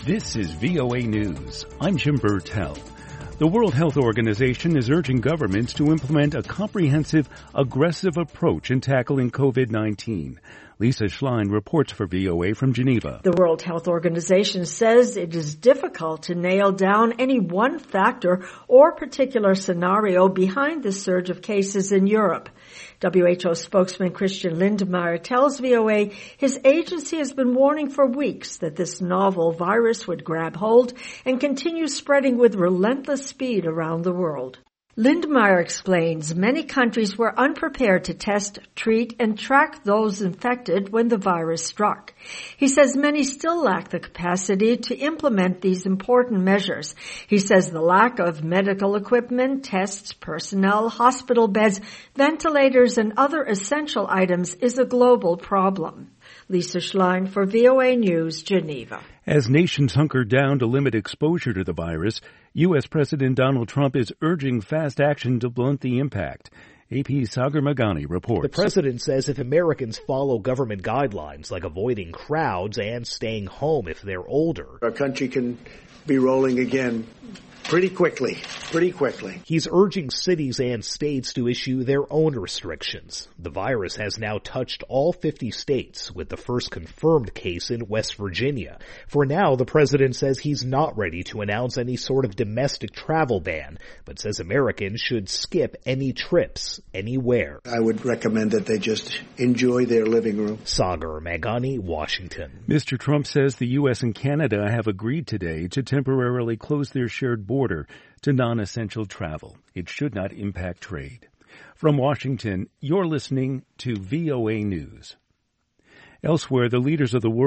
This is VOA News. I'm Jim Burtell. The World Health Organization is urging governments to implement a comprehensive, aggressive approach in tackling COVID-19. Lisa Schlein reports for VOA from Geneva. The World Health Organization says it is difficult to nail down any one factor or particular scenario behind the surge of cases in Europe. WHO spokesman Christian Lindmeier tells VOA his agency has been warning for weeks that this novel virus would grab hold and continue spreading with relentless speed around the world. Lindmeier explains many countries were unprepared to test, treat, and track those infected when the virus struck. He says many still lack the capacity to implement these important measures. He says the lack of medical equipment, tests, personnel, hospital beds, ventilators, and other essential items is a global problem. Lisa Schlein for VOA News, Geneva. As nations hunker down to limit exposure to the virus, U.S. President Donald Trump is urging fast action to blunt the impact. AP's Sagar Meghani reports. The president says if Americans follow government guidelines like avoiding crowds and staying home if they're older, our country can be rolling again pretty quickly. He's urging cities and states to issue their own restrictions. The virus has now touched all 50 states, with the first confirmed case in West Virginia. For now, the president says he's not ready to announce any sort of domestic travel ban, but says Americans should skip any trips anywhere. I would recommend that they just enjoy their living room. Sagar Meghani, Washington. Mr. Trump says the U.S. and Canada have agreed today to temporarily close their shared border to non-essential travel. It should not impact trade. From Washington, you're listening to VOA News. Elsewhere, the leaders of the world